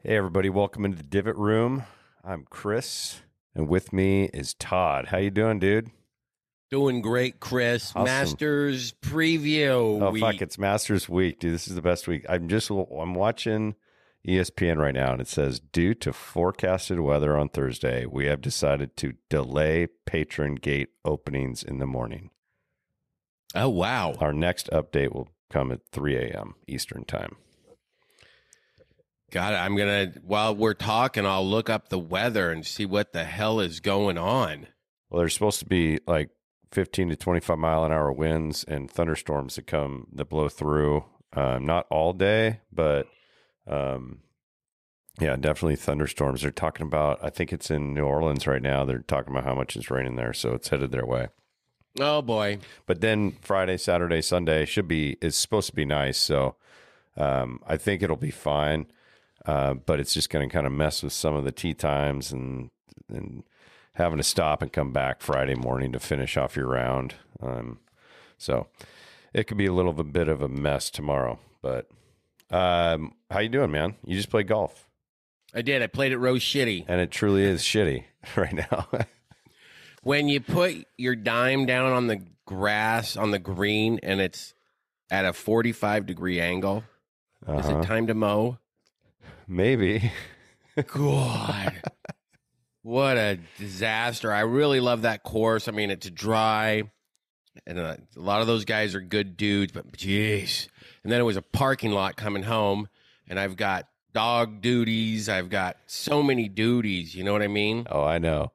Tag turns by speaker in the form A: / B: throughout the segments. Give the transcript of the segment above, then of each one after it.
A: Hey, everybody. Welcome into the Divot Room. I'm Chris, and with me is Todd. How you doing, dude?
B: Doing great, Chris.
A: Awesome.
B: Masters preview
A: Oh,
B: week.
A: fuck. It's Masters week, dude. This is the best week. I'm watching ESPN right now, and it says, due to forecasted weather on Thursday, we have decided to delay patron gate openings in the morning.
B: Oh, wow.
A: Our next update will come at 3 a.m. Eastern time.
B: God, I'm going to, while we're talking, I'll look up the weather and see what the hell is going on.
A: Well, there's supposed to be like 15 to 25 mile an hour winds and thunderstorms that blow through. Not all day, but yeah, definitely thunderstorms. They're talking about, I think it's in New Orleans right now. They're talking about how much is raining there, so it's headed their way.
B: Oh, boy.
A: But then Friday, Saturday, Sunday is supposed to be nice. So I think it'll be fine. But it's just going to kind of mess with some of the tee times and having to stop and come back Friday morning to finish off your round. So it could be a little bit of a mess tomorrow. But how you doing, man? You just played golf.
B: I did. I played it Rose shitty.
A: And it truly is shitty right now.
B: When you put your dime down on the grass, on the green, and it's at a 45-degree angle, is it time to mow?
A: Maybe.
B: God, what a disaster. I really love that course. I mean, it's dry, and a lot of those guys are good dudes, but jeez. And then it was a parking lot coming home, and I've got dog duties. I've got so many duties. You know what I mean?
A: Oh, I know.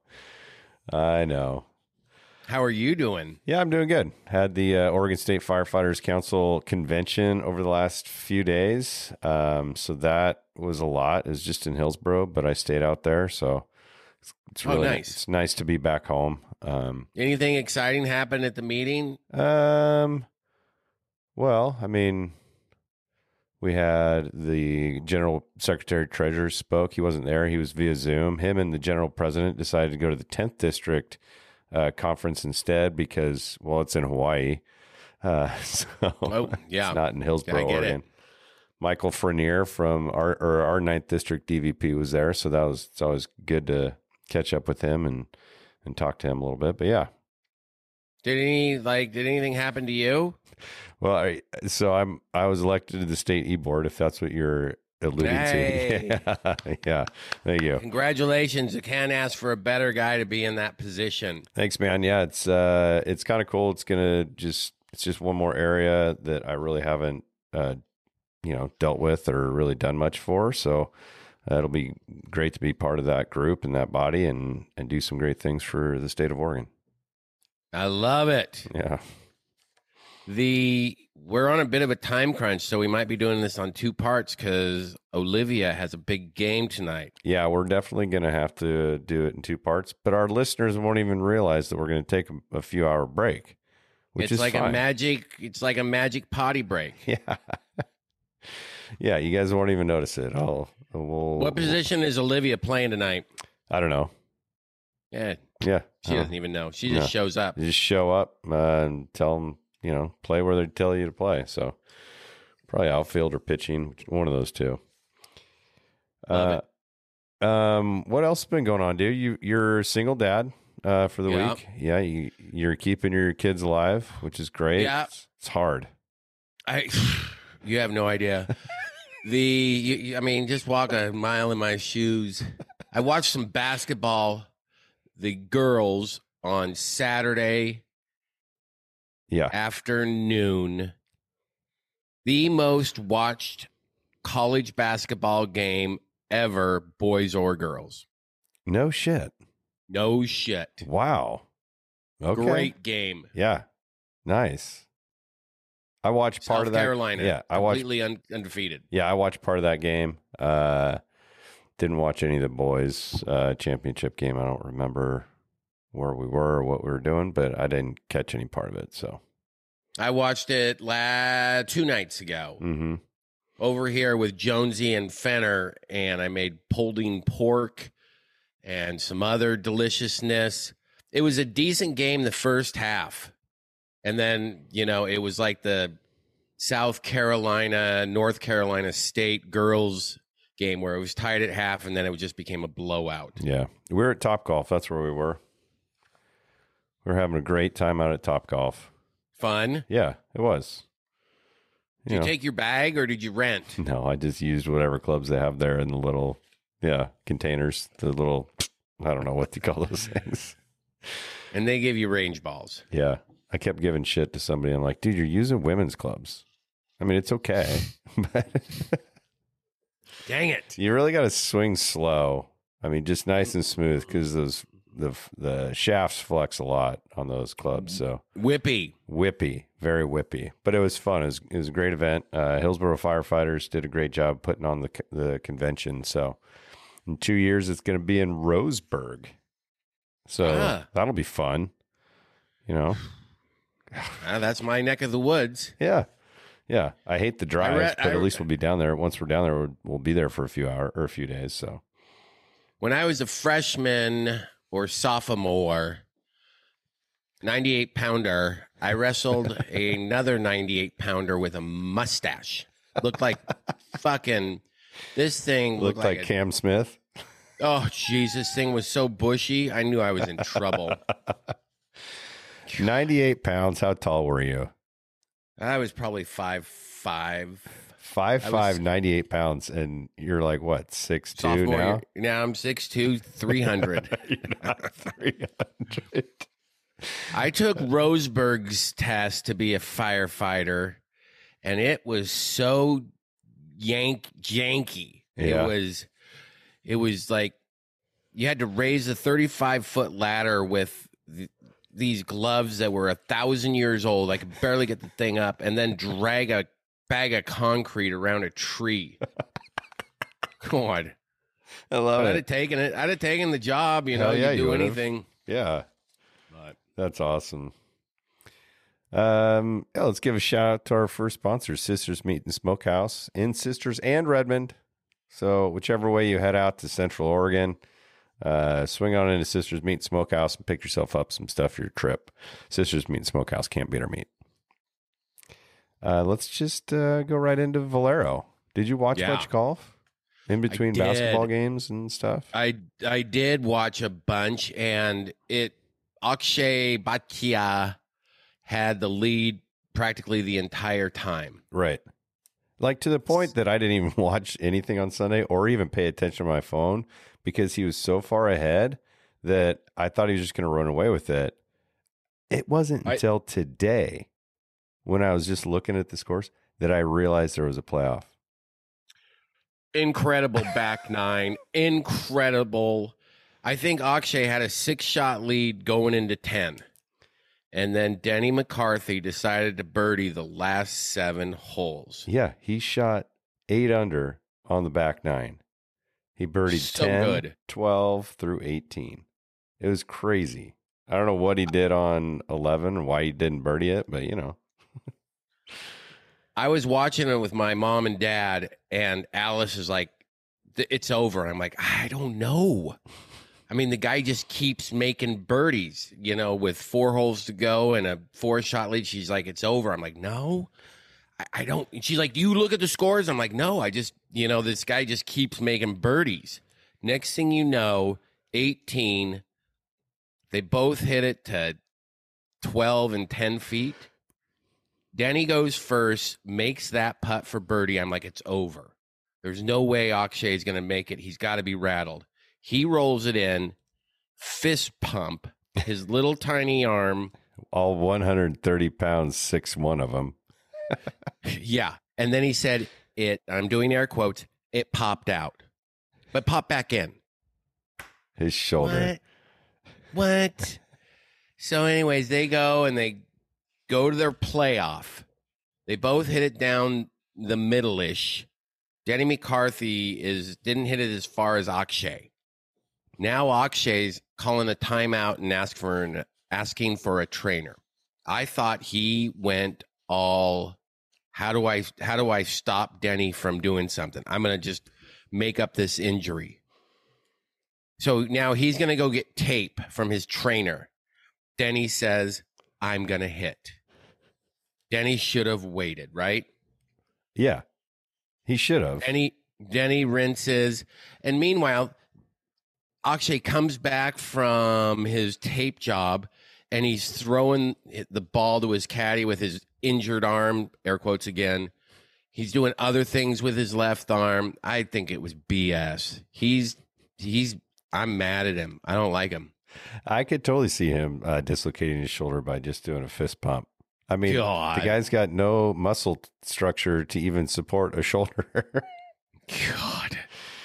B: How are you doing?
A: Yeah, I'm doing good. Had the Oregon State Firefighters Council convention over the last few days. So that was a lot. It was just in Hillsboro, but I stayed out there. So it's really
B: nice.
A: It's nice to be back home.
B: Anything exciting happened at the meeting?
A: Well, I mean, we had the General Secretary Treasurer spoke. He wasn't there. He was via Zoom. Him and the General President decided to go to the 10th District conference instead because, well, it's in Hawaii. It's not in Hillsboro, Oregon. Michael Frenier from our 9th District DVP was there. So it's always good to catch up with him and talk to him a little bit. But yeah.
B: Did anything happen to you?
A: Well, I was elected to the state e-board, if that's what you're alluding to. Yeah. There you go.
B: Congratulations. You can't ask for a better guy to be in that position.
A: Thanks, man. Yeah, it's kind of cool. It's just one more area that I really haven't dealt with or really done much for. So it'll be great to be part of that group and that body and do some great things for the state of Oregon.
B: I love it.
A: Yeah.
B: We're on a bit of a time crunch, so we might be doing this on two parts because Olivia has a big game tonight.
A: Yeah, we're definitely going to have to do it in two parts, but our listeners won't even realize that we're going to take a few hour break, which is
B: like
A: fine.
B: It's like a magic potty break.
A: Yeah. Yeah, you guys won't even notice it.
B: What position is Olivia playing tonight?
A: I don't know.
B: Yeah.
A: Yeah.
B: She doesn't even know. She just shows up.
A: You just show up and tell them, play where they tell you to play. So probably outfield or pitching, one of those two.
B: Love it.
A: What else has been going on, dude? You're a single dad for the week. Yeah, you're keeping your kids alive, which is great.
B: Yeah.
A: It's hard.
B: You have no idea. Just walk a mile in my shoes. I watched some basketball, the girls, on Saturday afternoon. The most watched college basketball game ever, boys or girls.
A: No shit.
B: No shit.
A: Wow. Okay.
B: Great game.
A: Yeah. Nice. I watched part
B: South
A: of that.
B: Carolina.
A: Yeah,
B: completely undefeated.
A: Yeah, I watched part of that game. Didn't watch any of the boys' championship game. I don't remember where we were or what we were doing, but I didn't catch any part of it. So
B: I watched it 2 nights ago over here with Jonesy and Fenner, and I made pulled pork and some other deliciousness. It was a decent game the first half. And then, it was like the South Carolina, North Carolina State girls game where it was tied at half and then it just became a blowout.
A: Yeah. We were at Top Golf. That's where we were. We were having a great time out at Top Golf.
B: Fun.
A: Yeah, it was.
B: Did you take your bag or did you rent?
A: No, I just used whatever clubs they have there in the little, containers. The little, I don't know what you call those things.
B: And they give you range balls.
A: Yeah. I kept giving shit to somebody. I'm like, dude, you're using women's clubs. I mean, it's okay. But
B: dang it.
A: you really got to swing slow. I mean, just nice and smooth because the shafts flex a lot on those clubs. So
B: Whippy,
A: very whippy. But it was fun. It was a great event. Hillsborough firefighters did a great job putting on the convention. So in 2 years, it's going to be in Roseburg. So that'll be fun.
B: That's my neck of the woods.
A: Yeah. Yeah. I hate the drive, but at least we'll be down there. Once we're down there, we'll be there for a few hours or a few days. So
B: when I was a freshman or sophomore, 98 pounder, I wrestled another 98 pounder with a mustache. Looked like fucking, this thing
A: looked like Cam Smith.
B: Oh, jeez, this thing was so bushy. I knew I was in trouble.
A: 98 pounds. How tall were you?
B: I was probably 5'5".
A: 5'5", 98 pounds, and you're like, what, 6'2" now?
B: Now I'm 6'2", 300.
A: You're not 300.
B: I took Roseburg's test to be a firefighter, and it was so janky.
A: Yeah.
B: It was like you had to raise a 35-foot ladder with these gloves that were 1,000 years old. I could barely get the thing up, and then drag a bag of concrete around a tree. God,
A: I love it.
B: I'd have taken the job. You do anything.
A: Yeah, but that's awesome. Let's give a shout out to our first sponsor, Sisters Meat and Smokehouse in Sisters and Redmond. So whichever way you head out to Central Oregon, swing on into Sisters Meat and Smokehouse and pick yourself up some stuff for your trip. Sisters Meat and Smokehouse, can't beat our meat. Let's just go right into Valero. Did you watch much golf in between basketball games and stuff?
B: I did watch a bunch, and Akshay Bhatia had the lead practically the entire time.
A: Right. Like to the point that I didn't even watch anything on Sunday or even pay attention to my phone because he was so far ahead that I thought he was just going to run away with it. It wasn't until today when I was just looking at the scores that I realized there was a playoff.
B: Incredible back nine. Incredible. I think Akshay had a 6-shot lead going into 10. And then Denny McCarthy decided to birdie the last 7 holes.
A: Yeah, he shot 8 under on the back nine. He birdied 10, 12 through 18. It was crazy. I don't know what he did on 11 and why he didn't birdie it, but
B: I was watching it with my mom and dad, and Alice is like, it's over. I'm like, I don't know. I mean, the guy just keeps making birdies, with 4 holes to go and a 4-shot lead. She's like, it's over. I'm like, no, I don't. She's like, do you look at the scores? I'm like, no, I just, this guy just keeps making birdies. Next thing you know, 18, they both hit it to 12 and 10 feet. Denny goes first, makes that putt for birdie. I'm like, it's over. There's no way Akshay is going to make it. He's got to be rattled. He rolls it in, fist pump, his little tiny arm.
A: All 130 pounds, 6'1" of them.
B: Yeah. And then he said, I'm doing air quotes, it popped out, but popped back in.
A: His shoulder.
B: What? So anyways, they go and they go to their playoff. They both hit it down the middle-ish. Denny McCarthy didn't hit it as far as Akshay. Now Akshay's calling a timeout and asking for a trainer. I thought he went all, how do I stop Denny from doing something? I'm going to just make up this injury. So now he's going to go get tape from his trainer. Denny says, I'm going to hit. Denny should have waited, right?
A: Yeah, he should have.
B: Denny rinses. And meanwhile, Akshay comes back from his tape job and he's throwing the ball to his caddy with his injured arm, air quotes again. He's doing other things with his left arm. I think it was BS. I'm mad at him. I don't like him.
A: I could totally see him dislocating his shoulder by just doing a fist pump. I mean,
B: God.
A: The guy's got no muscle structure to even support a shoulder.
B: God.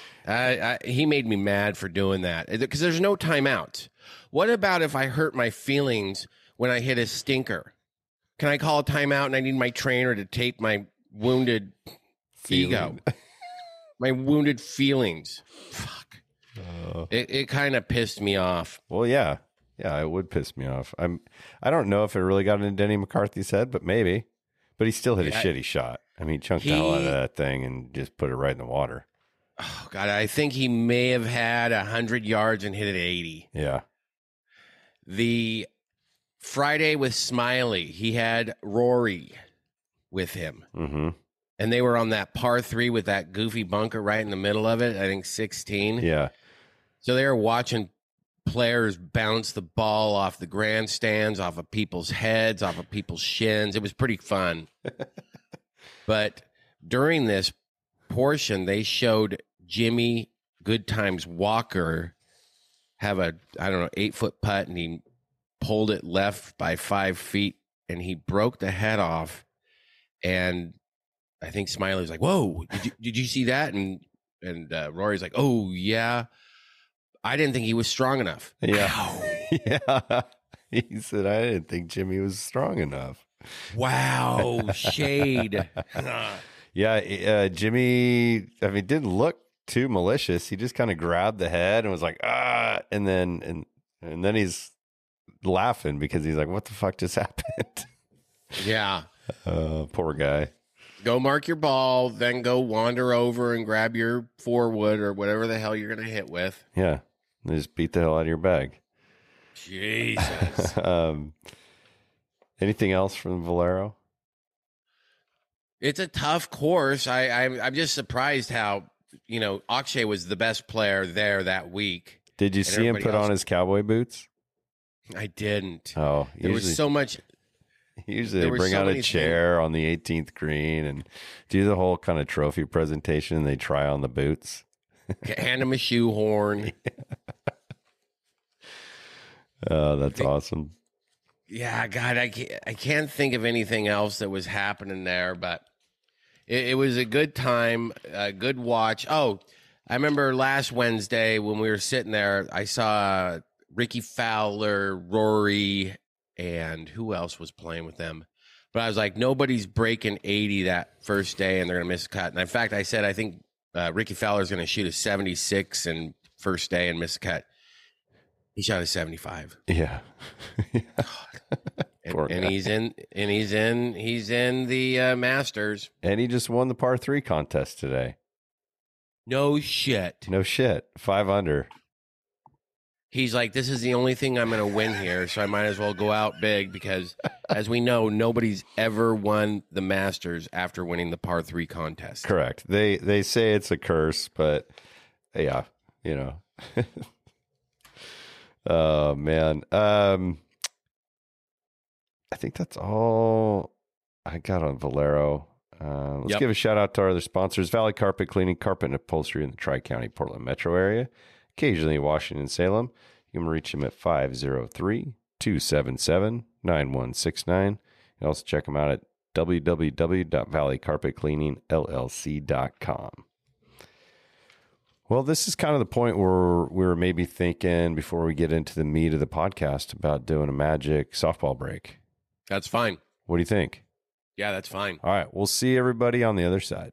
B: He made me mad for doing that because there's no timeout. What about if I hurt my feelings when I hit a stinker? Can I call a timeout and I need my trainer to tape my wounded ego, my wounded feelings? Fuck. It kind of pissed me off.
A: Well, yeah, it would piss me off. I don't know if it really got into Denny McCarthy's head, but maybe. But he still hit a shitty shot. I mean, he chunked the hell out of that thing and just put it right in the water.
B: Oh God, I think he may have had 100 yards and hit it 80.
A: Yeah.
B: The Friday with Smiley, he had Rory with him.
A: Mm-hmm.
B: And they were on that par 3 with that goofy bunker right in the middle of it, I think 16.
A: Yeah.
B: So they were watching players bounce the ball off the grandstands, off of people's heads, off of people's shins. It was pretty fun. But during this portion, they showed Jimmy Good Times Walker have a, 8-foot putt, and he pulled it left by 5 feet, and he broke the head off. And I think Smiley was like, "Whoa, did you see that?" And Rory's like, "Oh yeah, I didn't think he was strong enough."
A: Yeah, yeah. He said, "I didn't think Jimmy was strong enough."
B: Wow, shade.
A: Yeah, Jimmy. I mean, didn't look too malicious. He just kind of grabbed the head and was like, "Ah," and then he's laughing because he's like, "What the fuck just happened?"
B: Yeah.
A: Poor guy.
B: Go mark your ball, then go wander over and grab your 4-wood or whatever the hell you're going to hit with.
A: Yeah. Just beat the hell out of your bag.
B: Jesus.
A: Anything else from Valero?
B: It's a tough course. I'm just surprised how, Akshay was the best player there that week.
A: Did you see him put on his cowboy boots?
B: I didn't.
A: Oh,
B: there was so much.
A: Usually they bring out a chair on the 18th green and do the whole kind of trophy presentation, and they try on the boots.
B: Hand him a shoehorn.
A: Oh, that's awesome.
B: Yeah, God, I can't think of anything else that was happening there, but it was a good time, a good watch. Oh, I remember last Wednesday when we were sitting there, I saw Ricky Fowler, Rory, and who else was playing with them? But I was like, nobody's breaking 80 that first day, and they're going to miss a cut. And in fact, I said, I think Ricky Fowler's going to shoot a 76 and first day and miss a cut. He shot a 75.
A: Yeah.
B: and he's in the Masters.
A: And he just won the par 3 contest today.
B: No shit.
A: 5 under.
B: He's like, this is the only thing I'm going to win here, so I might as well go out big because, as we know, nobody's ever won the Masters after winning the par 3 contest.
A: Correct. They say it's a curse, but yeah, Oh, man. I think that's all I got on Valero. Let's give a shout out to our other sponsors: Valley Carpet Cleaning, Carpet and Upholstery in the Tri-County Portland metro area, occasionally Washington, Salem. You can reach them at 503-277-9169. You can also check them out at www.valleycarpetcleaningllc.com. Well, this is kind of the point where we were maybe thinking, before we get into the meat of the podcast, about doing a Magic softball break.
B: That's fine.
A: What do you think?
B: Yeah, that's fine.
A: All right. We'll see everybody on the other side.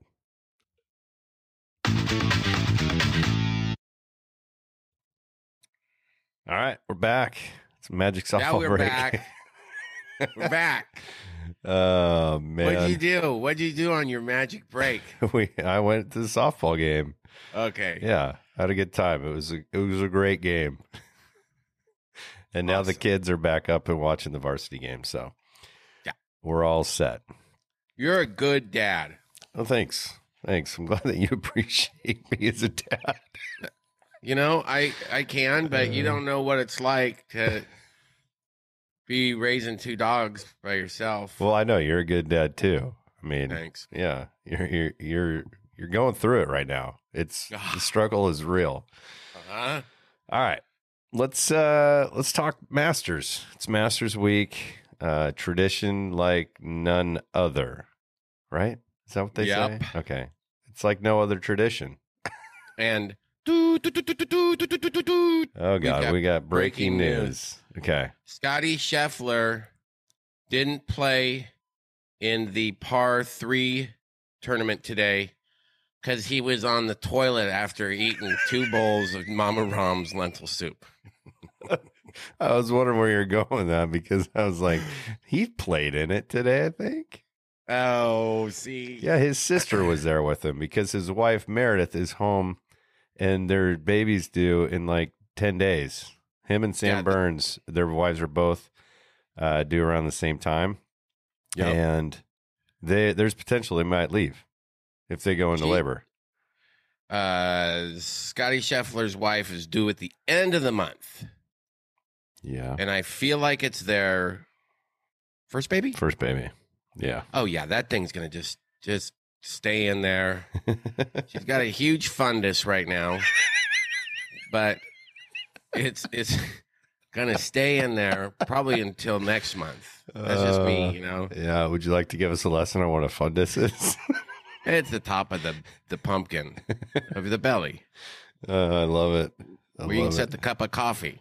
A: All right. We're back. It's a Magic softball
B: we're
A: break.
B: back. We're back.
A: Oh, man.
B: What'd you do on your Magic break?
A: I went to the softball game.
B: Okay.
A: Yeah. Had a good time. It was a great game. And now the kids are back up and watching the varsity game. So yeah, we're all set.
B: You're a good dad.
A: Well, thanks. Thanks. I'm glad that you appreciate me as a dad.
B: You know, I can, but you don't know what it's like to be raising 2 dogs by yourself.
A: Well, I know you're a good dad too. I mean,
B: Thanks.
A: yeah, you're going through it right now. It's the struggle is real.
B: Uh-huh.
A: All right. Let's talk Masters. It's Masters week. Tradition like none other. Right? Is that what they
B: Yep.
A: say? Okay. It's like no other tradition.
B: And
A: Oh God, we got breaking news. Okay.
B: Scotty Scheffler didn't play in the par 3 tournament today because he was on the toilet after eating 2 bowls of Mama Rom's lentil soup.
A: I was wondering where you're going with that because I was like, he played in it today, I think.
B: Oh, see.
A: Yeah, his sister was there with him because his wife Meredith is home and their baby's due in like 10 days. Him and Sam Burns, their wives are both due around the same time.
B: Yep.
A: And there's potential they might leave if they go into labor.
B: Scotty Scheffler's wife is due at the end of the month.
A: Yeah.
B: And I feel like it's their first baby?
A: First baby. Yeah.
B: Oh, yeah. That thing's going to just stay in there. She's got a huge fundus right now. But it's going to stay in there probably until next month. That's just me, you know.
A: Yeah. Would you like to give us a lesson on what a fundus is?
B: It's the top of the pumpkin of the belly.
A: I love it.
B: Where you can set the cup of coffee.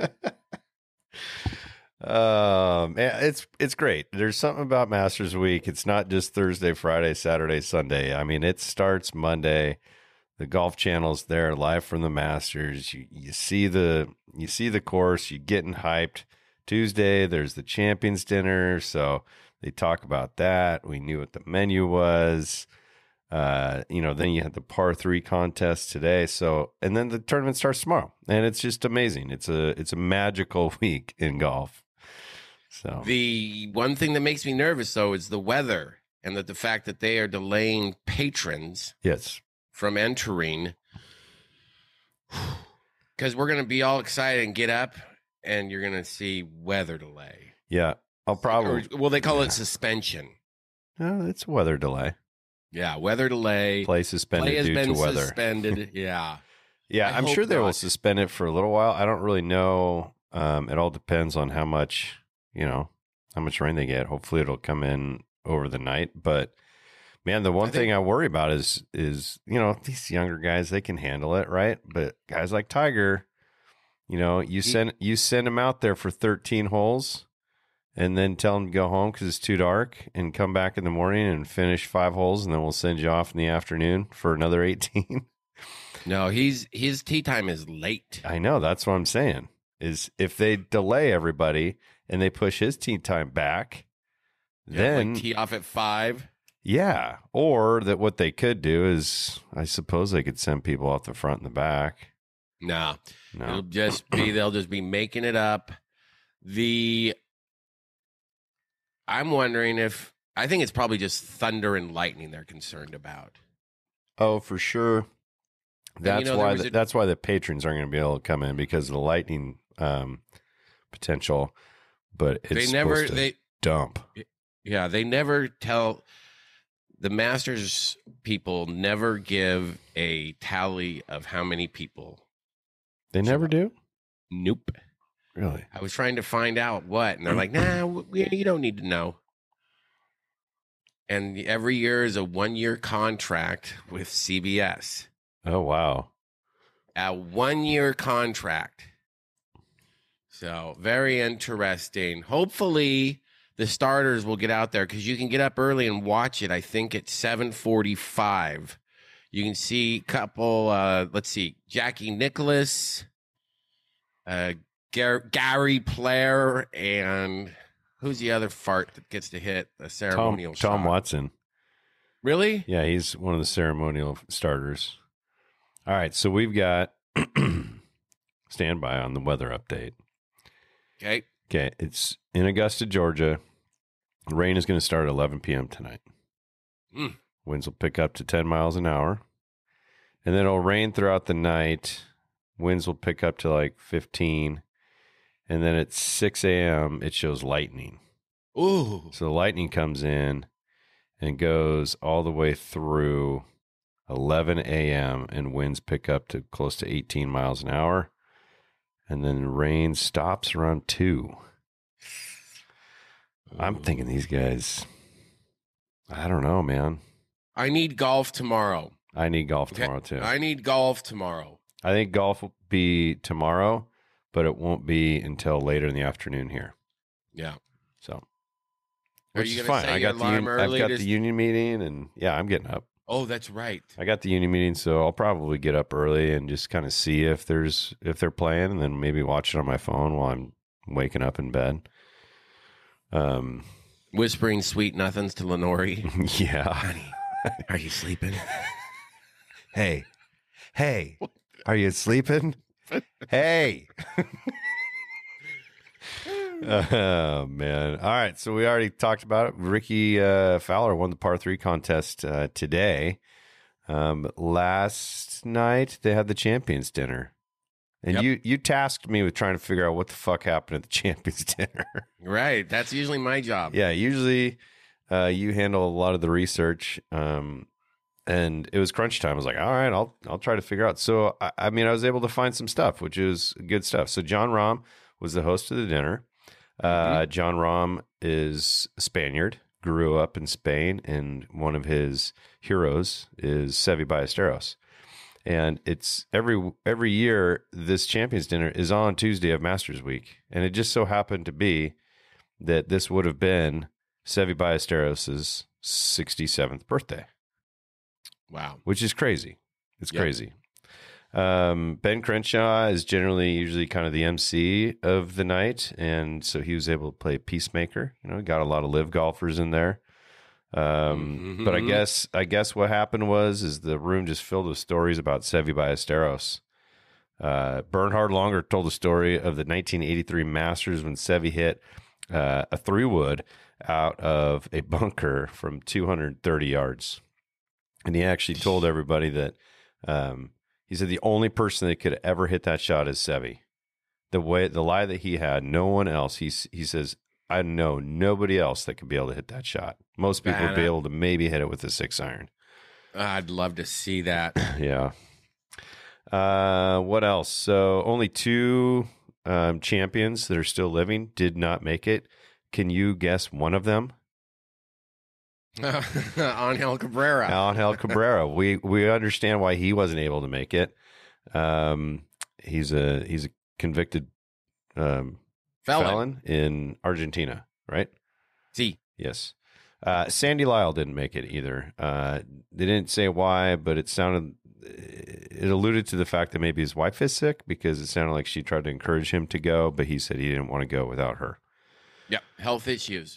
A: It's great. There's something about Masters Week. It's not just Thursday, Friday, Saturday, Sunday. I mean, it starts Monday. The Golf Channel's there live from the Masters. You see the course. You getting hyped. Tuesday, there's the Champions Dinner, so they talk about that. We knew what the menu was. Then you had the par 3 contest today. So, and then the tournament starts tomorrow, and it's just amazing. It's a magical week in golf. So
B: the one thing that makes me nervous though is the weather and the fact that they are delaying patrons from entering because we're going to be all excited and get up and you're going to see weather delay.
A: Yeah. I'll probably,
B: they call it suspension.
A: No, it's weather delay.
B: Yeah. Weather delay.
A: Play suspended due to weather.
B: Suspended. Yeah.
A: Yeah. I'm sure they will suspend it for a little while. I don't really know. It all depends on how much rain they get. Hopefully it'll come in over the night. But man, the one thing I worry about is, these younger guys, they can handle it, right? But guys like Tiger, you send him out there for 13 holes and then tell him to go home because it's too dark and come back in the morning and finish 5 holes. And then we'll send you off in the afternoon for another 18.
B: No, his tee time is late.
A: I know. That's what I'm saying is if they delay everybody and they push his tee time back, then
B: like tee off at 5.
A: Yeah. Or that what they could do is, I suppose they could send people off the front and the back.
B: No. It'll just be, they'll just be making it up. I'm wondering I think it's probably just thunder and lightning they're concerned about.
A: Oh, for sure. That's why the patrons aren't going to be able to come in because of the lightning potential. But it's dump.
B: Yeah, they never tell the Masters people never give a tally of how many people.
A: They never do?
B: Nope.
A: Really?
B: I was trying to find out what, and they're like, nah, you don't need to know. And every year is a 1-year contract with CBS.
A: Oh, wow.
B: A 1-year contract. So very interesting. Hopefully the starters will get out there because you can get up early and watch it. I think at 7:45. You can see a couple, let's see, Jackie Nicholas, Gary Player, and who's the other fart that gets to hit a ceremonial shot?
A: Tom Watson.
B: Really?
A: Yeah, he's one of the ceremonial starters. All right, so we've got standby on the weather update.
B: Okay.
A: It's in Augusta, Georgia. The rain is going to start at 11 p.m. tonight. Winds will pick up to 10 miles an hour. And then it'll rain throughout the night. Winds will pick up to like 15. And then at 6 a.m., it shows lightning.
B: Ooh.
A: So the lightning comes in and goes all the way through 11 a.m. and winds pick up to close to 18 miles an hour. And then rain stops around 2. I'm thinking these guys, I don't know, man.
B: I need golf tomorrow.
A: I need golf tomorrow, too.
B: I need golf tomorrow.
A: I think golf will be tomorrow, but it won't be until later in the afternoon here.
B: Yeah.
A: So,
B: Are
A: which
B: you
A: is
B: gonna
A: fine.
B: set
A: I
B: your
A: got the
B: alarm early
A: I've got
B: to-
A: the union meeting, and yeah, I'm getting up.
B: Oh, that's right.
A: I got the union meeting, so I'll probably get up early and just kind of see if they're playing, and then maybe watch it on my phone while I'm waking up in bed.
B: Whispering sweet nothings to Lenore.
A: Yeah.
B: Honey, are you sleeping?
A: Hey, are you sleeping? Hey. Oh, man. All right. So we already talked about it. Ricky Fowler won the par 3 contest today. Last night, they had the Champions Dinner. And you tasked me with trying to figure out what the fuck happened at the Champions Dinner.
B: Right. That's usually my job.
A: Yeah. Usually you handle a lot of the research. And it was crunch time. I was like, all right, I'll try to figure out. So, I mean, I was able to find some stuff, which is good stuff. So John Rahm was the host of the dinner. John Rahm is a Spaniard, grew up in Spain, and one of his heroes is Seve Ballesteros. And it's every year this Champions Dinner is on Tuesday of Masters Week. And it just so happened to be that this would have been Seve Ballesteros' 67th birthday.
B: Wow.
A: Which is crazy. It's
B: Yep.
A: crazy. Ben Crenshaw is usually kind of the MC of the night, and so he was able to play peacemaker. You know, got a lot of live golfers in there. But I guess what happened is the room just filled with stories about Seve Ballesteros. Bernhard Longer told the story of the 1983 Masters when Seve hit a 3-wood out of a bunker from 230 yards. And he actually told everybody that he said the only person that could ever hit that shot is Seve. The lie that he had, no one else. He says, I know nobody else that could be able to hit that shot. Most people would be able to maybe hit it with a 6-iron.
B: I'd love to see that.
A: Yeah. What else? So only 2 champions that are still living did not make it. Can you guess one of them?
B: Angel Cabrera.
A: Angel Cabrera. We understand why he wasn't able to make it. He's a convicted felon in Argentina, right?
B: See.
A: Yes. Sandy Lyle didn't make it either. They didn't say why, but it alluded to the fact that maybe his wife is sick, because it sounded like she tried to encourage him to go, but he said he didn't want to go without her.
B: Yep. Health issues.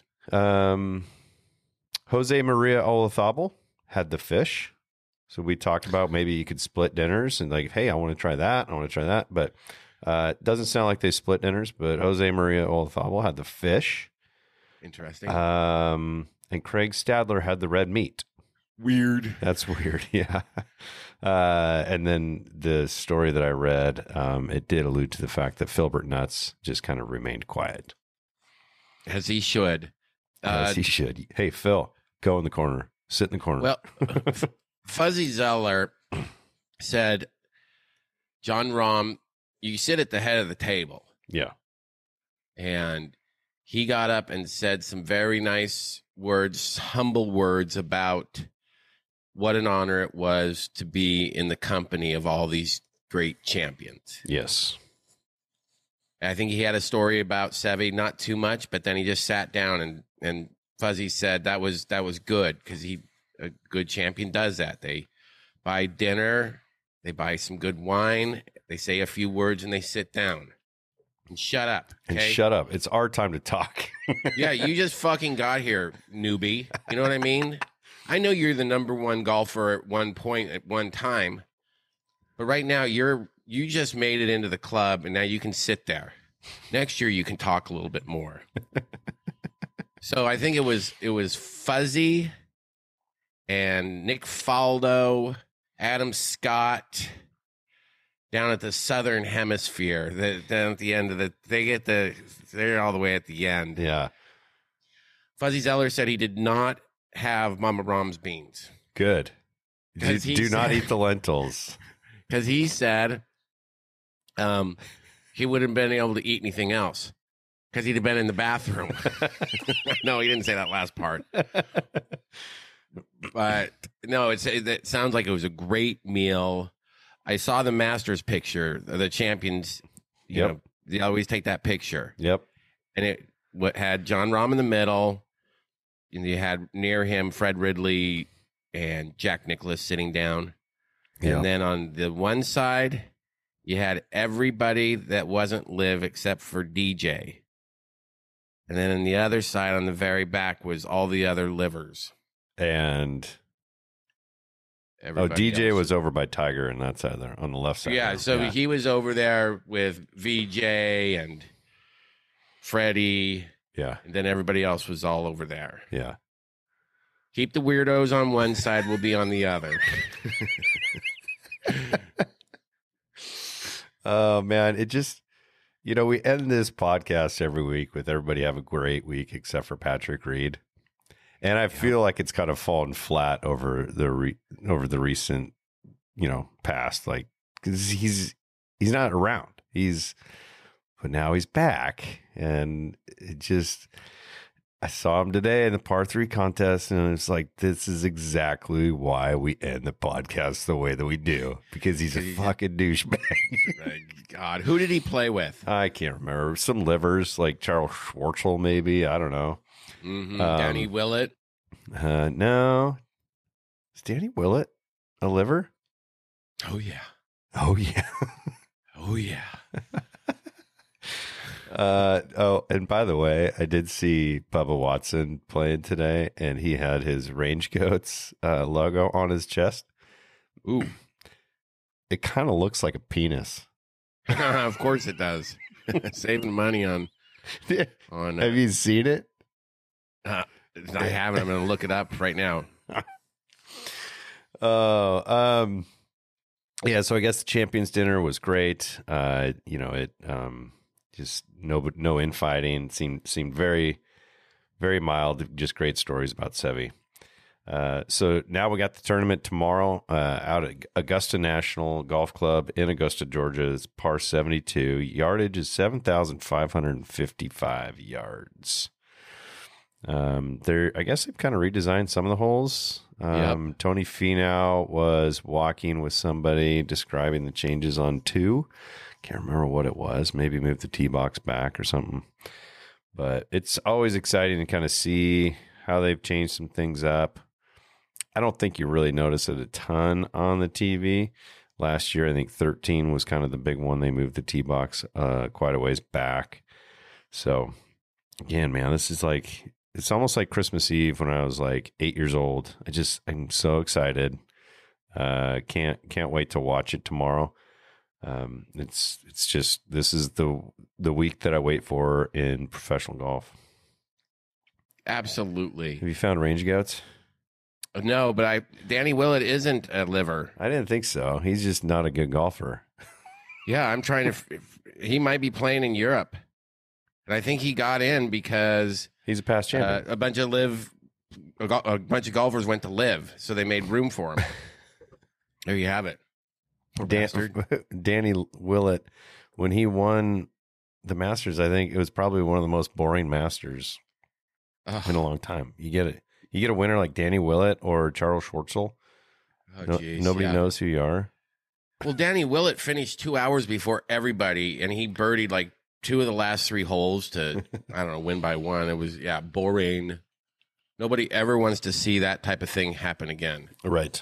A: Jose Maria Olazabal had the fish. So we talked about maybe you could split dinners and like, hey, I want to try that. But it doesn't sound like they split dinners, but Jose Maria Olazabal had the fish.
B: Interesting.
A: And Craig Stadler had the red meat.
B: Weird.
A: That's weird. Yeah. And then the story that I read, it did allude to the fact that Filbert Nuts just kind of remained quiet.
B: As he should.
A: As he should. Hey, Phil, go in the corner. Sit in the corner.
B: Well, Fuzzy Zeller said, John Rahm, you sit at the head of the table.
A: Yeah.
B: And he got up and said some very nice words, humble words about what an honor it was to be in the company of all these great champions.
A: Yes.
B: I think he had a story about Seve, not too much, but then he just sat down and Fuzzy said that was good, because a good champion does that. They buy dinner, they buy some good wine, they say a few words, and they sit down and shut up. Okay?
A: And shut up. It's our time to talk.
B: Yeah, you just fucking got here, newbie. You know what I mean? I know you're the number 1 golfer at one point at one time, but right now you just made it into the club, and now you can sit there. Next year you can talk a little bit more. So I think it was Fuzzy and Nick Faldo, Adam Scott, down at the Southern Hemisphere. Down at the end of they're all the way at the end.
A: Yeah.
B: Fuzzy Zeller said he did not have Mama Brahms beans.
A: Good. Do not eat the lentils.
B: Because he said he wouldn't have been able to eat anything else because he'd have been in the bathroom. No, he didn't say that last part. But no, it sounds like it was a great meal. I saw the Masters picture, the champions. You know, they always take that picture.
A: Yep.
B: And it had John Rahm in the middle, and you had near him Fred Ridley and Jack Nicklaus sitting down. And then on the one side, you had everybody that wasn't Liv except for DJ. And then on the other side, on the very back, was all the other livers.
A: And DJ was over by Tiger on that side there, on the left side.
B: Yeah, so he was over there with VJ and Freddie.
A: Yeah.
B: And then everybody else was all over there.
A: Yeah.
B: Keep the weirdos on one side, we'll be on the other.
A: Oh, man. It just, we end this podcast every week with everybody have a great week except for Patrick Reed. And I feel like it's kind of fallen flat over the recent, past, like, because he's not around. But now he's back. And it just, I saw him today in the par 3 contest, and it's like, this is exactly why we end the podcast the way that we do, because he's a fucking douchebag.
B: God, who did he play with?
A: I can't remember. Some livers, like Charles Schwartzel, maybe. I don't know.
B: Mm-hmm. Danny Willett?
A: No. Is Danny Willett a liver?
B: Oh, yeah.
A: Oh, yeah.
B: Oh, yeah.
A: And by the way, I did see Bubba Watson playing today, and he had his Range Goats logo on his chest.
B: Ooh.
A: It kind of looks like a penis.
B: Of course it does. Saving money on.
A: Have you seen it?
B: I haven't. I'm going to look it up right now.
A: Yeah. So I guess the Champions Dinner was great. Just no infighting. Seemed very, very mild. Just great stories about Seve. So now we got the tournament tomorrow out at Augusta National Golf Club in Augusta, Georgia. It's par 72. Yardage is 7,555 yards. I guess they've kind of redesigned some of the holes. Tony Finau was walking with somebody describing the changes on 2. Can't remember what it was. Maybe move the tee box back or something. But it's always exciting to kind of see how they've changed some things up. I don't think you really notice it a ton on the TV. Last year, I think 13 was kind of the big one. They moved the tee box quite a ways back. So, again, man, this is like, it's almost like Christmas Eve when I was like 8 years old. I'm so excited. Can't wait to watch it tomorrow. It's just, this is the week that I wait for in professional golf.
B: Absolutely.
A: Have you found Range Goats?
B: No, but Danny Willett isn't a liver.
A: I didn't think so. He's just not a good golfer.
B: Yeah, I'm trying to. He might be playing in Europe, and I think he got in because
A: he's a past champion.
B: A bunch of golfers went to live, so they made room for him. There you have it.
A: Danny Willett, when he won the Masters, I think it was probably one of the most boring Masters in a long time. You get it. You get a winner like Danny Willett or Charles Schwartzel. Nobody knows who you are.
B: Well, Danny Willett finished 2 hours before everybody, and he birdied like 2 of the last 3 holes to, I don't know, win by 1. It was, boring. Nobody ever wants to see that type of thing happen again.
A: Right.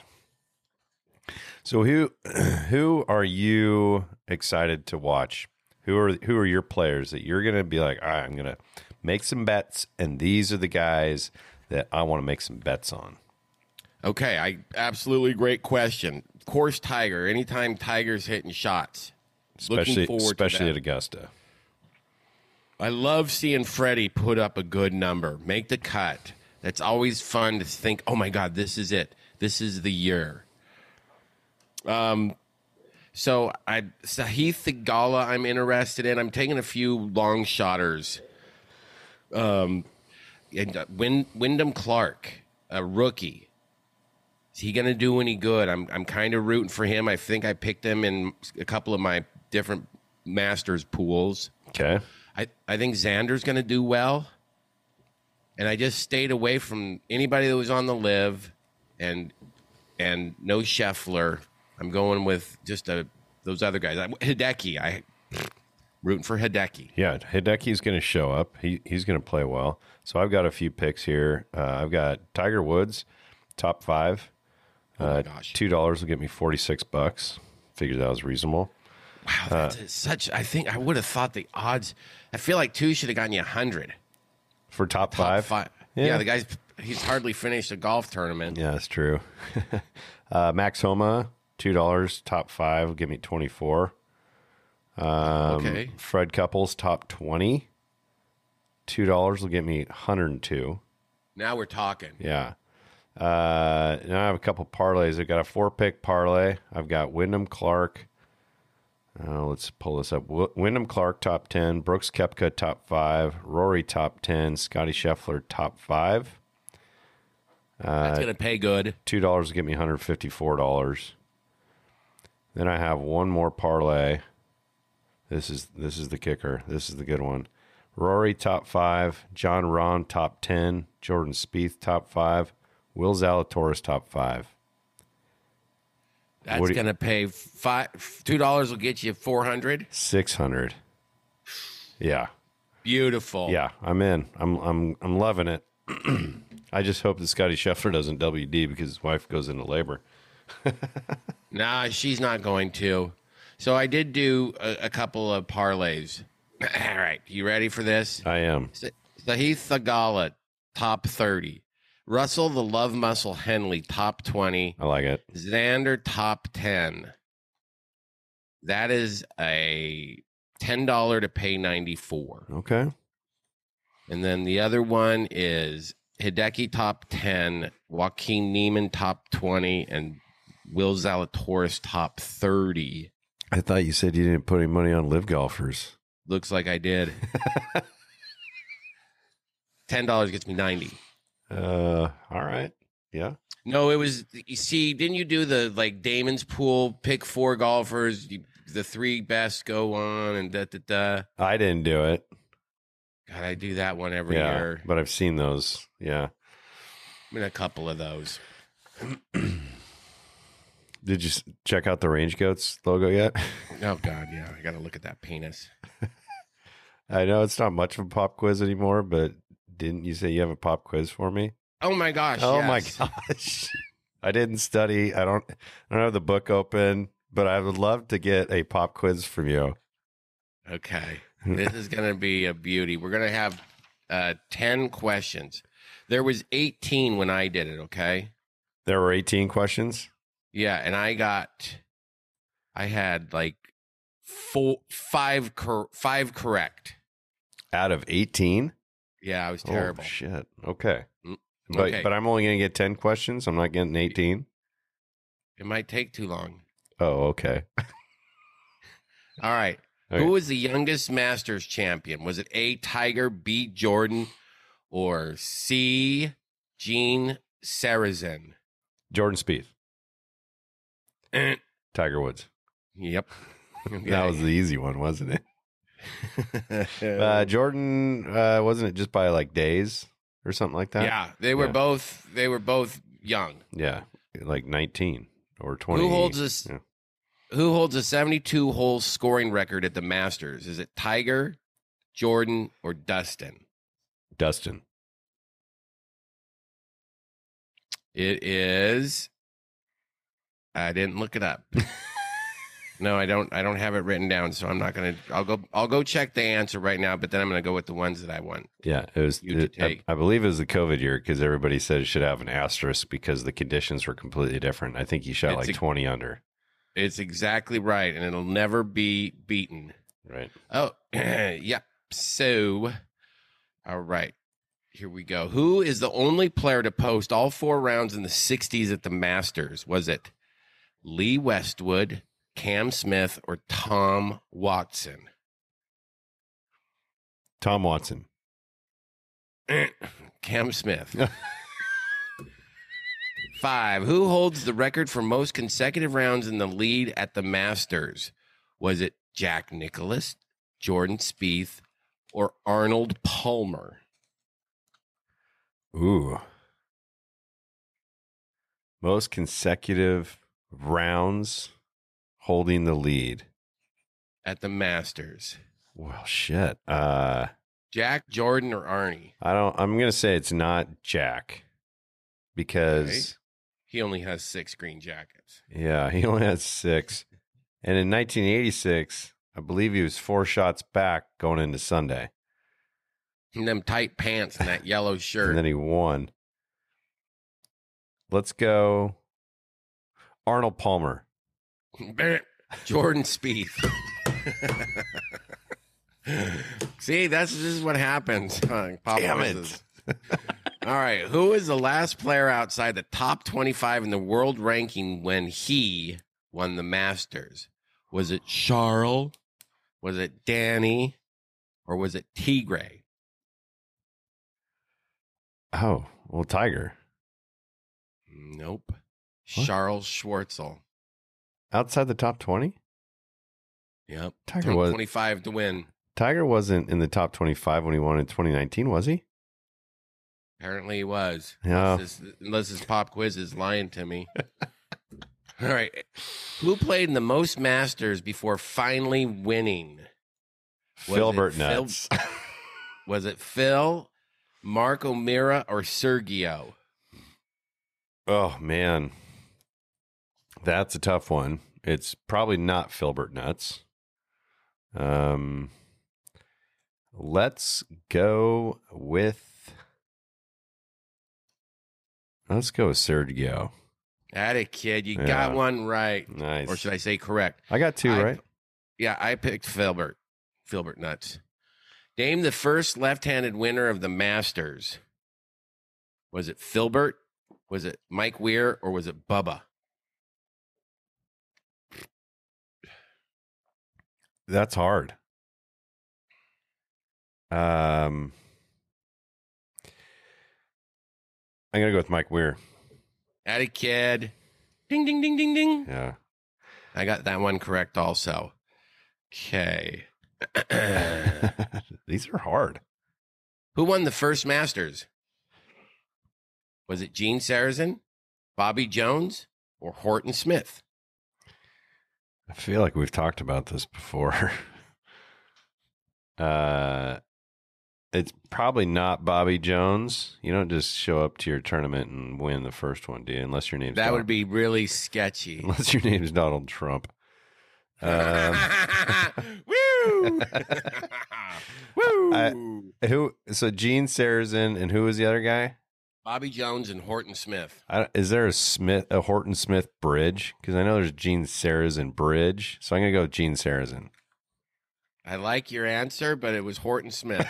A: So who are you excited to watch? Who are your players that you're going to be like, all right, I'm going to make some bets, and these are the guys that I want to make some bets on?
B: Okay, absolutely great question. Of course, Tiger. Anytime Tiger's hitting shots,
A: especially at Augusta.
B: I love seeing Freddie put up a good number, make the cut. It's always fun to think, oh my God, this is it. This is the year. So Sahith Theegala, I'm interested in. I'm taking a few long shotters. And Wyndham Clark, a rookie. Is he going to do any good? I'm kind of rooting for him. I think I picked him in a couple of my different Masters pools.
A: Okay.
B: I think Xander's going to do well. And I just stayed away from anybody that was on the live and no Scheffler. I'm going with just those other guys. Hideki. Rooting for Hideki.
A: Yeah, Hideki's going to show up. He's going to play well. So I've got a few picks here. I've got Tiger Woods, top 5.
B: Oh my gosh.
A: $2 will get me $46. Figured that was reasonable.
B: Wow, that's such. I think I would have thought the odds. I feel like 2 should have gotten you 100.
A: For top 5?
B: Yeah, the guy's he's hardly finished a golf tournament.
A: Yeah, that's true. Max Homa, $2, top 5 will give me 24.
B: Okay.
A: Fred Couples, top 20. $2 will get me 102.
B: Now we're talking.
A: Yeah. And I have a couple parlays. I've got a 4-pick parlay. I've got Wyndham Clark. Let's pull this up. Wyndham Clark, top 10. Brooks Koepka, top 5. Rory, top 10. Scotty Scheffler, top 5.
B: That's going to pay good.
A: $2 will get me $154. Then I have one more parlay. This is the kicker. This is the good one. Rory, top 5. John Rahm, top 10. Jordan Spieth, top 5. Will Zalatoris, top 5.
B: That's going to pay $2 will get you 400.
A: 600. Yeah.
B: Beautiful.
A: Yeah, I'm in. I'm loving it. I just hope that Scotty Scheffler doesn't WD because his wife goes into labor.
B: Nah, she's not going to. So I did do a couple of parlays. All right, you ready for this?
A: I am.
B: Sahith Theegala, top 30. Russell the Love Muscle Henley, top 20.
A: I like it.
B: Xander, top 10. That is a $10 to pay 94.
A: Okay.
B: And then the other one is Hideki, top 10. Joaquin Neiman, top 20. And Will Zalatoris, top 30.
A: I thought you said you didn't put any money on live golfers.
B: Looks like I did. $10 gets me 90.
A: All right. Yeah.
B: No, it was, you see, didn't you do the like Damon's pool, pick 4 golfers, the 3 best go on and da.
A: I didn't do it.
B: God, I do that one every year.
A: But I've seen those. Yeah.
B: I'm in a couple of those.
A: Did you check out the Range Goats logo yet?
B: Oh God, yeah. I got to look at that penis.
A: I know it's not much of a pop quiz anymore, but didn't you say you have a pop quiz for me?
B: Oh my gosh.
A: Oh
B: yes.
A: my gosh. I didn't study. I don't have the book open, but I would love to get a pop quiz from you.
B: Okay. This is going to be a beauty. We're going to have 10 questions. There was 18 when I did it, okay?
A: There were 18 questions?
B: Yeah, and I had like 5 correct.
A: Out of 18?
B: Yeah, I was terrible.
A: Oh, shit. Okay.
B: Okay.
A: But I'm only going to get 10 questions. I'm not getting 18.
B: It might take too long.
A: Oh, okay.
B: All right.
A: Okay.
B: Who was the youngest Masters champion? Was it A, Tiger, B, Jordan, or C, Gene Sarazen?
A: Jordan Spieth.
B: Eh.
A: Tiger Woods.
B: Yep.
A: That was the easy one, wasn't it? Jordan, wasn't it just by like days or something like that?
B: Yeah, they were both young.
A: Yeah, like 19 or 20.
B: Who holds this?
A: Yeah.
B: Who holds a 72-hole scoring record at the Masters? Is it Tiger, Jordan, or Dustin?
A: Dustin.
B: It is. I didn't look it up. No, I don't have it written down, so I'm not gonna. I'll go check the answer right now, but then I'm gonna go with the ones that I want.
A: Yeah, it was. I believe it was the COVID year because everybody said it should have an asterisk because the conditions were completely different. I think he shot like 20 under.
B: It's exactly right, and it'll never be beaten.
A: Right.
B: Oh, yeah. So, all right. Here we go. Who is the only player to post all 4 rounds in the 60s at the Masters? Was it Lee Westwood, Cam Smith, or Tom Watson?
A: Tom Watson.
B: Cam Smith. 5. Who holds the record for most consecutive rounds in the lead at the Masters? Was it Jack Nicklaus, Jordan Spieth, or Arnold Palmer?
A: Ooh. Most consecutive rounds holding the lead
B: at the Masters.
A: Well, shit.
B: Jack, Jordan, or Arnie?
A: I'm going to say it's not Jack because
B: he only has 6 green jackets.
A: Yeah, he only has 6. And in 1986, I believe he was 4 shots back going into Sunday.
B: And them tight pants and that yellow shirt.
A: And then he won. Let's go Arnold Palmer.
B: Jordan Spieth. See, this is what happens. Damn
A: it.
B: All right. Who is the last player outside the top 25 in the world ranking when he won the Masters? Was it Charles? Was it Danny? Or was it Tigre?
A: Oh, well, Tiger.
B: Nope.
A: What?
B: Charles Schwartzel.
A: Outside the top 20?
B: Yep.
A: Tiger was
B: 25 to win.
A: Tiger wasn't in the top 25 when he won in 2019, was he?
B: Apparently he was.
A: Yeah.
B: Unless his pop quiz is lying to me. All right. Who played in the most Masters before finally winning?
A: Filbert Nuts.
B: Was it Phil, Mark O'Meara, or Sergio?
A: Oh, man. That's a tough one. It's probably not Filbert Nuts. Let's go with Sergio.
B: That it, kid. You got one right.
A: Nice.
B: Or should I say correct?
A: I got 2 right.
B: Yeah, I picked Filbert Nuts. Name the first left-handed winner of the Masters. Was it Filbert? Was it Mike Weir? Or was it Bubba?
A: That's hard. I'm going to go with Mike Weir.
B: Atty kid. Ding, ding, ding, ding, ding.
A: Yeah.
B: I got that one correct also. Okay.
A: These are hard.
B: Who won the first Masters? Was it Gene Sarazen, Bobby Jones, or Horton Smith?
A: I feel like we've talked about this before. It's probably not Bobby Jones. You don't just show up to your tournament and win the first one, do you? Unless your name's
B: would be really sketchy.
A: Unless your name is Donald Trump.
B: Woo! Woo!
A: So Gene Sarazen and who was the other guy?
B: Bobby Jones and Horton Smith.
A: Is there a Horton Smith bridge? Because I know there's Gene Sarazen bridge. So I'm going to go with Gene Sarazen.
B: I like your answer, but it was Horton Smith.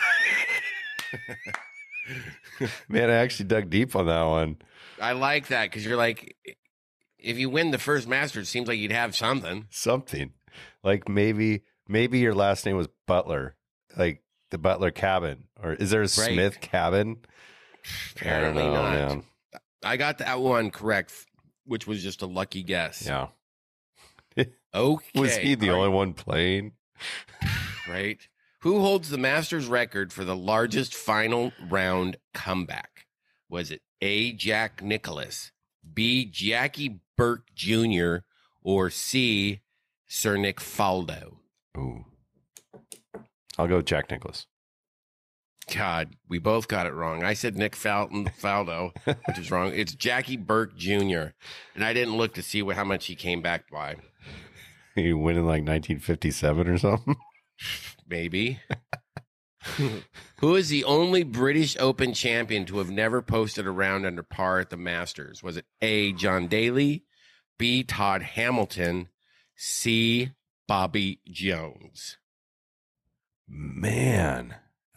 A: Man, I actually dug deep on that one.
B: I like that because you're like, if you win the first Masters, it seems like you'd have something.
A: Something. Like maybe your last name was Butler, like the Butler cabin. Or is there a Smith cabin?
B: Apparently not.
A: Man.
B: I got that one correct, which was just a lucky guess.
A: Yeah.
B: Okay.
A: Was he the only one playing?
B: Right. Who holds the Masters record for the largest final round comeback? Was it A, Jack Nicklaus, B, Jackie Burke Jr., or C, Sir Nick Faldo?
A: Ooh. I'll go with Jack Nicklaus.
B: God, we both got it wrong. I said Nick Faldo, which is wrong. It's Jackie Burke Jr., and I didn't look to see how much he came back by.
A: He win in like 1957 or something?
B: Maybe. Who is the only British Open champion to have never posted a round under par at the Masters? Was it A, John Daly, B, Todd Hamilton, C, Bobby Jones?
A: Man,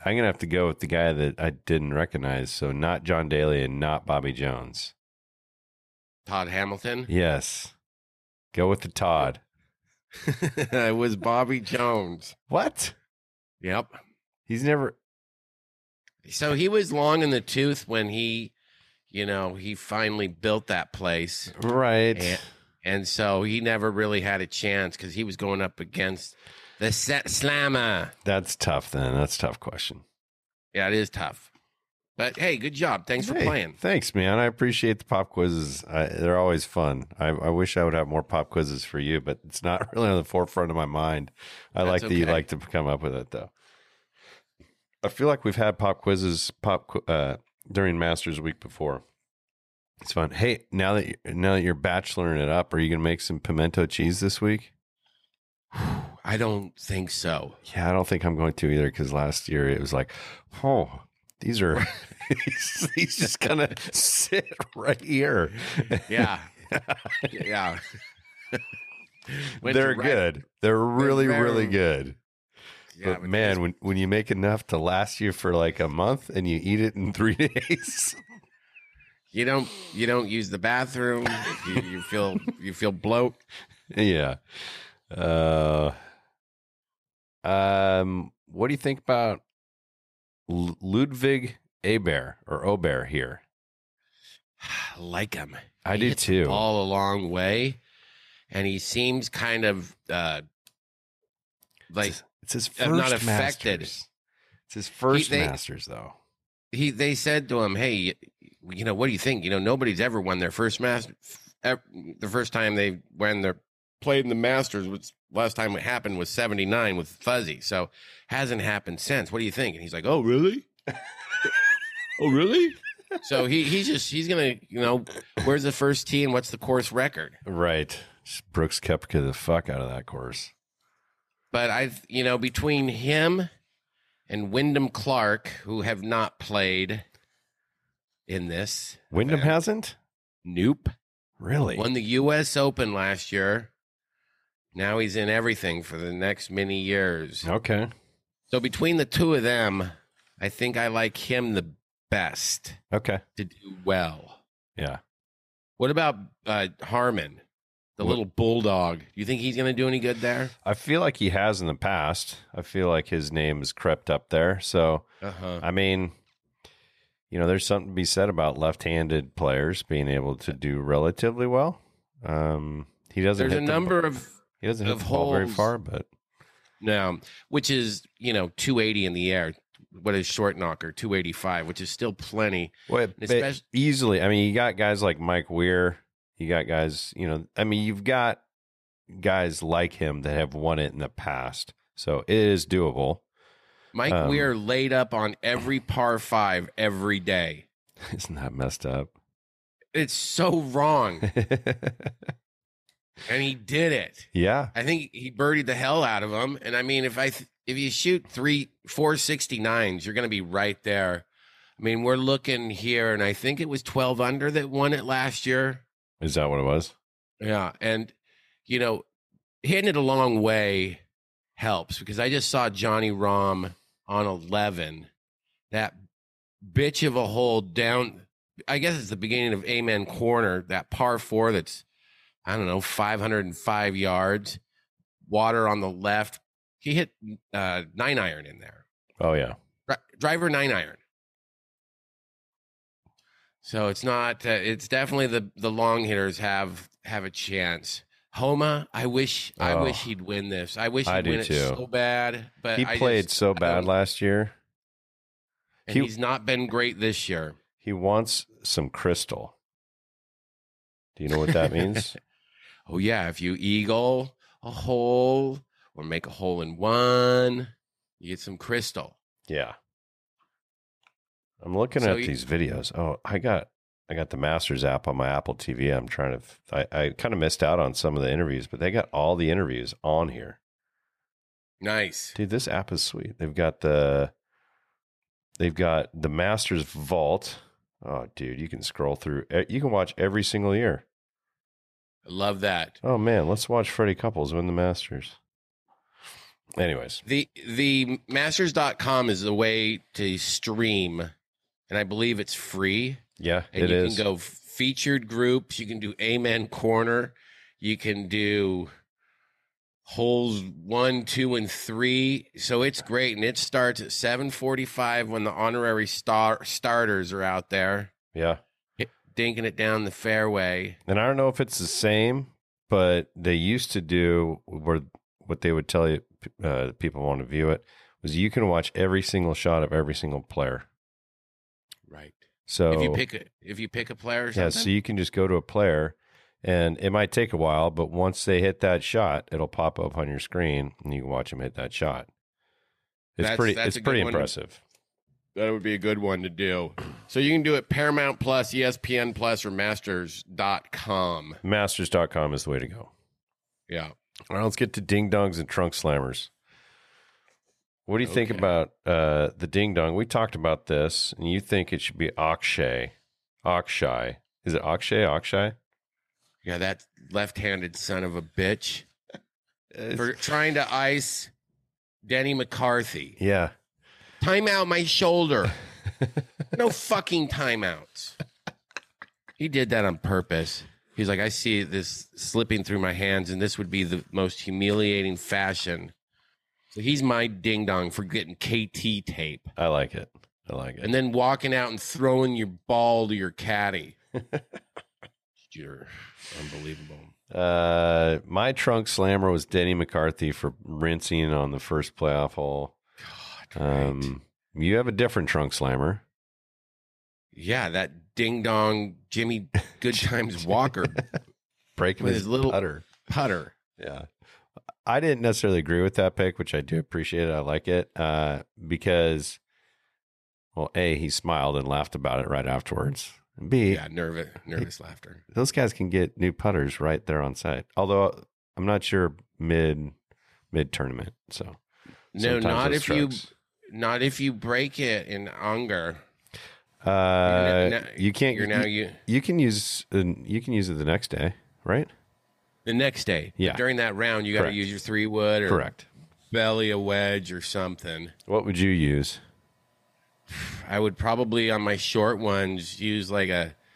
A: I'm gonna have to go with the guy that I didn't recognize. So not John Daly and not Bobby Jones.
B: Todd Hamilton.
A: Yes, go with the Todd.
B: It was Bobby Jones.
A: What?
B: Yep.
A: He's never.
B: So he was long in the tooth when he finally built that place.
A: Right.
B: And so he never really had a chance because he was going up against the Slammer.
A: That's tough then. That's a tough question.
B: Yeah, it is tough. But hey, good job. Thanks for playing.
A: Thanks, man. I appreciate the pop quizzes. They're always fun. I wish I would have more pop quizzes for you, but it's not really on the forefront of my mind. That's like that you like to come up with it, though. I feel like we've had pop quizzes during Masters Week before. It's fun. Hey, now that you're bacheloring it up, are you going to make some pimento cheese this week?
B: I don't think so.
A: Yeah, I don't think I'm going to either because last year it was like, oh, these are he's just gonna sit right here.
B: Yeah, yeah.
A: They're good. They're really good.
B: Yeah,
A: but man, when you make enough to last you for like a month and you eat it in 3 days,
B: you don't use the bathroom. you feel bloat.
A: Yeah. What do you think about Ludwig Aubert here?
B: I like him.
A: I do too.
B: All a long way, and he seems kind of like
A: it's his first
B: not affected.
A: Masters. It's his first Masters, though.
B: They said to him, "Hey, what do you think? Nobody's ever won their first Masters. The first time they played in the Masters, which last time it happened was 79 with Fuzzy. So hasn't happened since. What do you think?" And he's like, "Oh, really? Oh, really?" So he's gonna, where's the first tee and what's the course record?
A: Right. Brooks Koepka the fuck out of that course.
B: But between him and Wyndham Clark, who have not played in this.
A: Wyndham hasn't?
B: Nope.
A: Really?
B: Won the U.S. Open last year. Now he's in everything for the next many years.
A: Okay.
B: So between the two of them, I think I like him the best.
A: Okay.
B: To do well.
A: Yeah.
B: What about Harmon, the little bulldog? Do you think he's going to do any good there?
A: I feel like he has in the past. I feel like his name has crept up there. So, I mean, there's something to be said about left-handed players being able to do relatively well. He doesn't.
B: There's a number of
A: he doesn't hit the ball very far, but
B: no, which is 280 in the air. What is short knocker? 285, which is still plenty.
A: Well, easily. I mean, you got guys like Mike Weir. You got guys. You've got guys like him that have won it in the past, so it is doable.
B: Mike Weir laid up on every par 5 every day.
A: Isn't that messed up?
B: It's so wrong. And he did it.
A: Yeah.
B: I think he birdied the hell out of him. And I mean, if you shoot 469s, you're going to be right there. I mean, we're looking here, and I think it was 12 under that won it last year.
A: Is that what it was?
B: Yeah. And, hitting it a long way helps, because I just saw Johnny Rahm on 11. That bitch of a hole down, I guess it's the beginning of Amen Corner, that par 4 that's, 505 yards, water on the left. He hit 9-iron in there.
A: Oh, yeah.
B: Driver 9-iron. So it's not, it's definitely the long hitters have a chance. Homa, I wish he'd win this. I wish he'd win it so bad. But
A: he played so bad last year.
B: And he's not been great this year.
A: He wants some crystal. Do you know what that means?
B: Oh, yeah. If you eagle a hole or make a hole in one, you get some crystal.
A: Yeah. I'm looking at these videos. Oh, I got the Masters app on my Apple TV. I'm trying to, I kind of missed out on some of the interviews, but they got all the interviews on here.
B: Nice.
A: Dude, this app is sweet. They've got the Masters Vault. Oh, dude, you can scroll through. You can watch every single year.
B: I love that.
A: Oh, man, let's watch Freddie Couples win the Masters. Anyways,
B: The masters.com is a way to stream, and I believe it's free.
A: yeah,
B: And
A: it
B: you
A: is.
B: can go featured groups. You can do Amen Corner. You can do holes 1, 2, and 3. So it's great, and it starts at 7:45 when the honorary starters are out there
A: Yeah.
B: dinking it down the fairway.
A: And I don't know if it's the same, but they used to do where what they would tell you, people want to view it, was you can watch every single shot of every single player.
B: Right.
A: So
B: If you pick a player or something.
A: yeah, so you can just go to a player, and it might take a while, but once they hit that shot, it'll pop up on your screen, and you can watch them hit that shot. It's
B: That's
A: pretty.
B: a
A: It's
B: good
A: pretty
B: one to-
A: impressive.
B: That would be a good one to do. So you can do it Paramount Plus, ESPN Plus, or Masters.com.
A: Masters.com is the way to go.
B: Yeah.
A: All right, let's get to ding dongs and trunk slammers. What do you think
B: Okay.
A: about the ding dong? We talked about this, and you think it should be Akshay. Akshay. Is it Akshay? Akshay?
B: Yeah, that left-handed son of a bitch for trying to ice Denny McCarthy.
A: Yeah.
B: Time out my shoulder. No fucking timeouts. He did that on purpose. He's like, I see this slipping through my hands, and this would be the most humiliating fashion. So he's my ding dong for getting KT tape
A: I like it. I like it.
B: and then walking out and throwing your ball to your caddy. You're unbelievable.
A: My trunk slammer was Denny McCarthy for rinsing on the first playoff hole.
B: God, right.
A: You have a different trunk slammer.
B: Yeah, that ding dong Jimmy Good Times Walker
A: Breaking
B: with
A: his
B: his little
A: putter.
B: putter.
A: Yeah. I didn't necessarily agree with that pick, which I do appreciate it. I like it because, well, A, he smiled and laughed about it right afterwards. And B,
B: Yeah, nervous laughter.
A: those guys can get new putters right there on site. Although I'm not sure mid tournament. So
B: No,
A: sometimes
B: not
A: those strokes.
B: not if you break it in Unger.
A: You can't.
B: You're now you
A: You can use it the next day, right?
B: the next day.
A: Yeah.
B: During that round, you got to
A: Correct.
B: use your 3-wood or
A: Correct.
B: belly a wedge or something.
A: What would you use?
B: I would probably on my short ones use like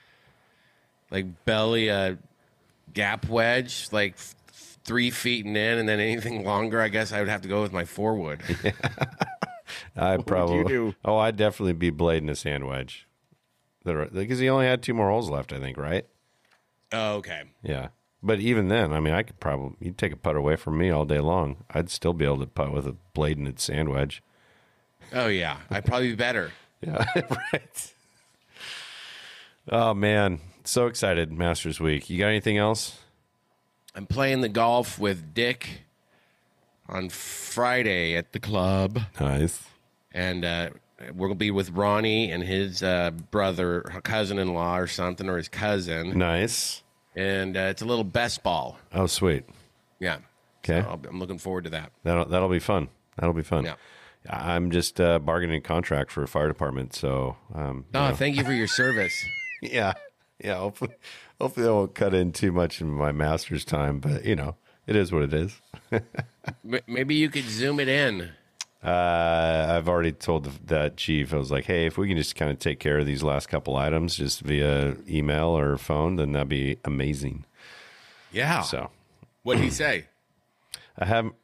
B: belly a gap wedge, like 3 feet and in, and then anything longer, I guess I would have to go with my 4-wood.
A: I probably.
B: you do?
A: Oh, I'd definitely be blading a sand wedge. Because he only had 2 more holes left, I think, right?
B: Oh, okay.
A: Yeah. But even then, I mean, I could probably, you'd take a putt away from me all day long. I'd still be able to putt with a bladed sand wedge.
B: Oh yeah, I'd probably be better.
A: Yeah, right. Oh, man. So excited, Masters Week. You got anything else?
B: I'm playing the golf with Dick on Friday at the club.
A: Nice.
B: And we're going to be with Ronnie and his brother, cousin-in-law or something, or his cousin.
A: Nice.
B: And it's a little best ball.
A: Oh, sweet.
B: Yeah.
A: Okay.
B: So I'm looking forward to that.
A: That'll be fun. That'll be fun.
B: Yeah.
A: I'm just bargaining a contract for a fire department, so
B: Thank you for your service.
A: yeah. Hopefully I won't cut in too much in my master's time, but it is what it is.
B: Maybe you could zoom it in.
A: I've already told that chief. I was like, hey, if we can just kind of take care of these last couple items just via email or phone, then that'd be amazing.
B: Yeah.
A: So
B: What did he say?
A: I haven't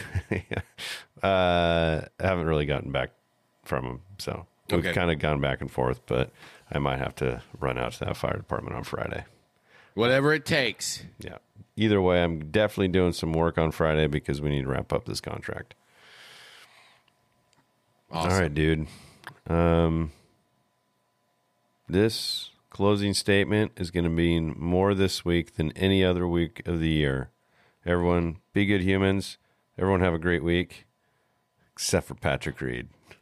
A: haven't really gotten back from him. So we've
B: Okay.
A: kind of gone back and forth, but I might have to run out to that fire department on Friday.
B: Whatever it takes.
A: Yeah. Either way, I'm definitely doing some work on Friday because we need to wrap up this contract.
B: Awesome.
A: All right, dude. This closing statement is going to mean more this week than any other week of the year. Everyone, be good humans. Everyone have a great week, except for Patrick Reed.